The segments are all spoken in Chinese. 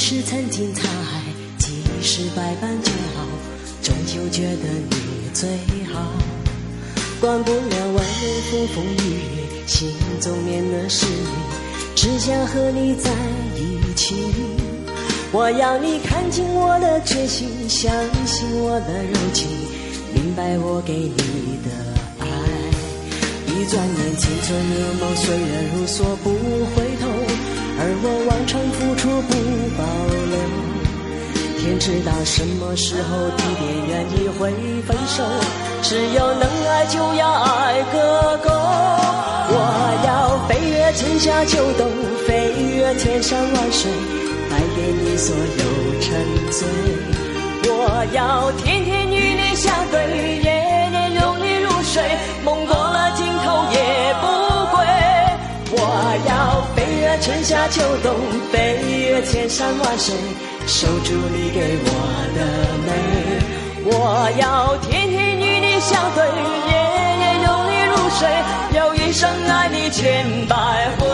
是曾经沧海，即使百般煎熬，终究觉得你最好。管不了外面风风雨雨，心中念的是你，只想和你在一起。我要你看清我的决心，相信我的柔情，明白我给你的爱。一转眼青春如梦，岁月如梭不回头，而我往常付出不保留。天知道什么时候地点愿意会分手，只有能爱就要爱个够。我要飞越春夏秋冬，飞越千山万水，带给你所有沉醉。我要天天与你相对，夜夜拥你入睡，梦过了尽头也不归。我要飞越春夏秋冬，飞越千山万水，守住你给我的美。我要天天与你相对，夜夜拥你入睡，要一生爱你千百回。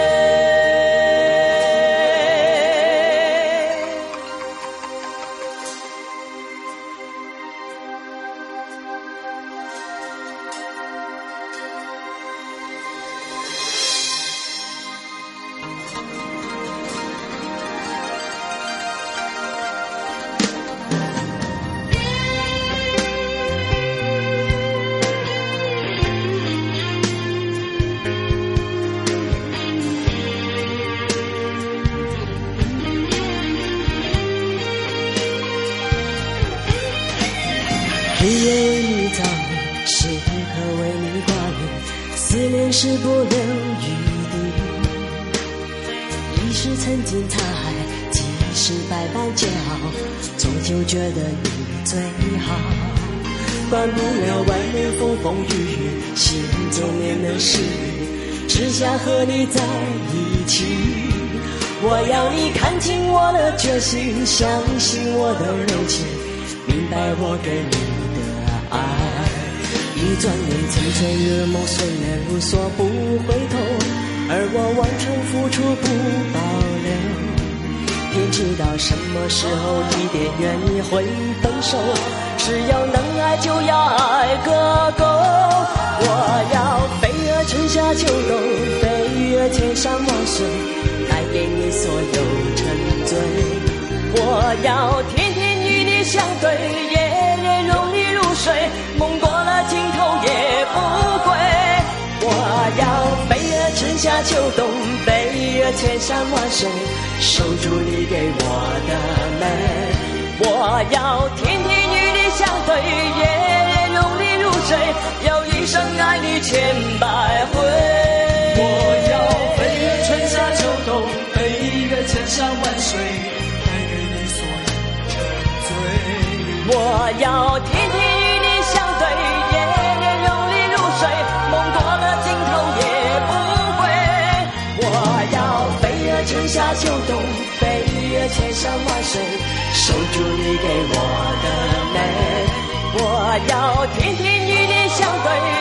日夜为你造孽，时刻为你挂念，思念是不留余地。已是曾经沧海，即使百般煎熬，终究觉得你最好。管不了外面风风雨雨，心中念的是你，只想和你在一起。我要你看清我的决心，相信我的柔情，明白我给你爱。一转眼青春如梦，岁月如梭不回头，而我往常付出不保留。天知道什么时候地点愿意会分手，只要能爱就要爱个够。我要飞越春夏秋冬，飞越千山万水，带给你所有沉醉。我要天天与你相对，夜夜拥你入睡，梦过了尽头也不归。我要飞越春夏秋冬，飞越千山万水，守住你给我的美。我要天天与你相对，夜夜拥你入睡，要一生爱你千百回。 我要飞越春夏秋冬，飞越千山万水，带给你所有沉醉。 我要天天与你相对，夜夜拥你入睡，梦过了尽头也不归。我要飞越春夏秋冬，飞越千山万水，守住你给我的美。我要天天与你相对，